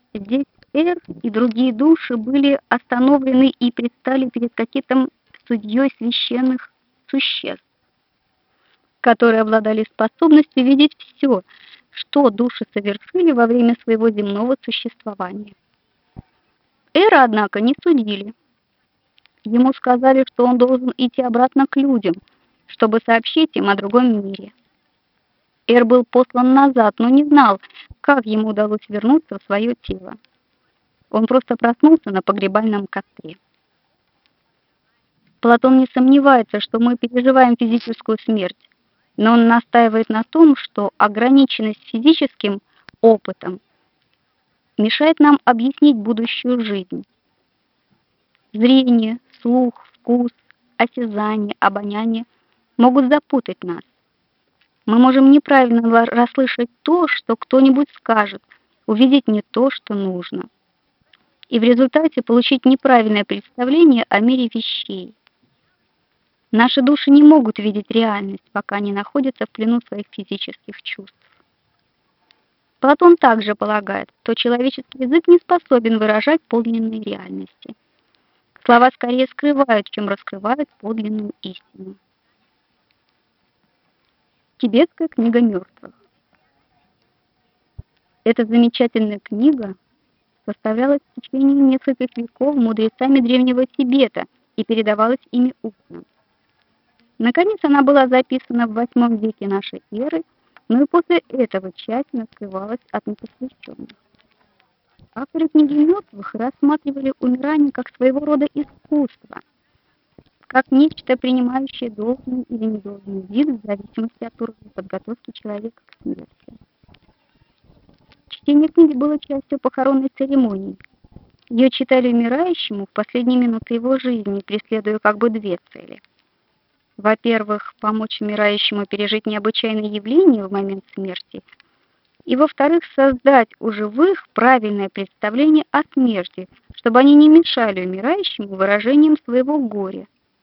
Здесь Эр и другие души были остановлены и предстали перед каким-то судьей священных существ, которые обладали способностью видеть все, что души совершили во время своего земного существования. Эра, однако, не судили. Ему сказали, что он должен идти обратно к людям, чтобы сообщить им о другом мире. Эр был послан назад, но не знал, как ему удалось вернуться в свое тело. Он просто проснулся на погребальном костре. Платон не сомневается, что мы переживаем физическую смерть, но он настаивает на том, что ограниченность физическим опытом мешает нам объяснить будущую жизнь. Зрение, слух, вкус, осязание, обоняние могут запутать нас. Мы можем неправильно расслышать то, что кто-нибудь скажет, увидеть не то, что нужно, и в результате получить неправильное представление о мире вещей. Наши души не могут видеть реальность, пока они находятся в плену своих физических чувств. Платон также полагает, что человеческий язык не способен выражать подлинные реальности. Слова скорее скрывают, чем раскрывают подлинную истину. Тибетская книга мертвых. Эта замечательная книга составлялась в течение нескольких веков мудрецами древнего Тибета и передавалась ими устно. Наконец, она была записана в VIII веке нашей эры, но и после этого тщательно скрывалась от непосвященных. Авторы книги мертвых рассматривали умирание как своего рода искусство, как нечто, принимающее должный или недолжный вид в зависимости от уровня подготовки человека к смерти. Чтение книги было частью похоронной церемонии. Ее читали умирающему в последние минуты его жизни, преследуя как бы две цели. Во-первых, помочь умирающему пережить необычайное явление в момент смерти, и, во-вторых, создать у живых правильное представление о смерти, чтобы они не мешали умирающему выражением своего горя.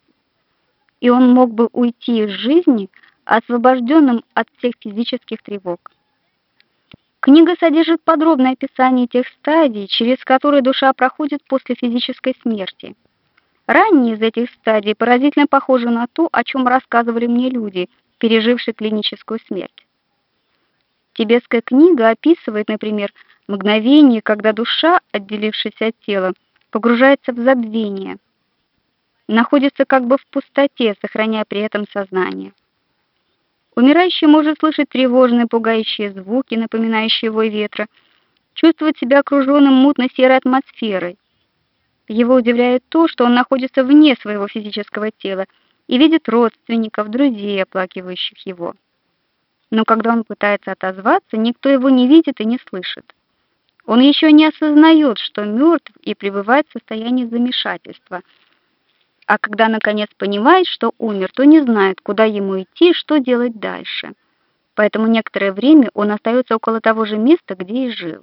И он мог бы уйти из жизни освобожденным от всех физических тревог. Книга содержит подробное описание тех стадий, через которые душа проходит после физической смерти. Ранние из этих стадий поразительно похожи на то, о чем рассказывали мне люди, пережившие клиническую смерть. Тибетская книга описывает, например, мгновение, когда душа, отделившись от тела, погружается в забвение, находится как бы в пустоте, сохраняя при этом сознание. Умирающий может слышать тревожные, пугающие звуки, напоминающие вой ветра, чувствовать себя окруженным мутно-серой атмосферой. Его удивляет то, что он находится вне своего физического тела и видит родственников, друзей, оплакивающих его. Но когда он пытается отозваться, никто его не видит и не слышит. Он еще не осознает, что мертв, и пребывает в состоянии замешательства. А когда наконец понимает, что умер, то не знает, куда ему идти и что делать дальше. Поэтому некоторое время он остается около того же места, где и жил.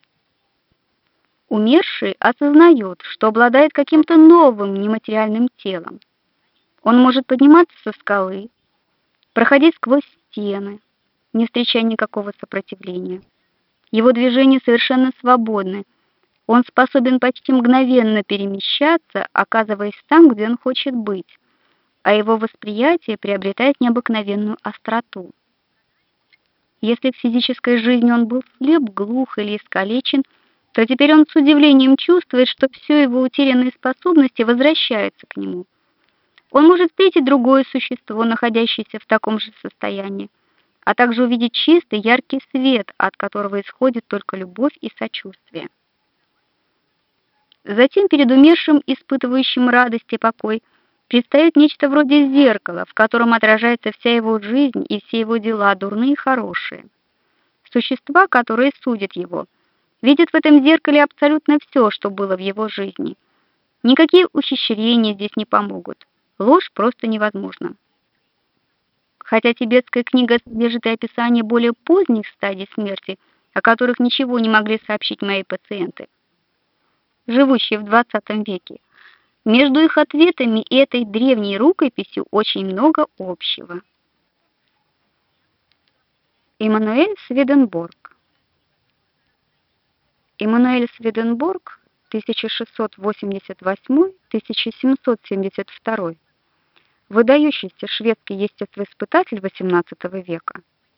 Умерший осознает, что обладает каким-то новым нематериальным телом. Он может подниматься со скалы, проходить сквозь стены, не встречая никакого сопротивления. Его движения совершенно свободны. Он способен почти мгновенно перемещаться, оказываясь там, где он хочет быть, а его восприятие приобретает необыкновенную остроту. Если в физической жизни он был слеп, глух или искалечен, то теперь он с удивлением чувствует, что все его утерянные способности возвращаются к нему. Он может встретить другое существо, находящееся в таком же состоянии, а также увидеть чистый, яркий свет, от которого исходит только любовь и сочувствие. Затем перед умершим, испытывающим радость и покой, предстает нечто вроде зеркала, в котором отражается вся его жизнь и все его дела, дурные и хорошие. Существа, которые судят его, видят в этом зеркале абсолютно все, что было в его жизни. Никакие ухищрения здесь не помогут. Ложь просто невозможна. Хотя тибетская книга содержит и описание более поздних стадий смерти, о которых ничего не могли сообщить мои пациенты, живущие в XX веке, между их ответами и этой древней рукописью очень много общего. Иммануэль Сведенборг. Эммануэль Сведенборг 1688-1772, выдающийся шведский естествоиспытатель XVIII века,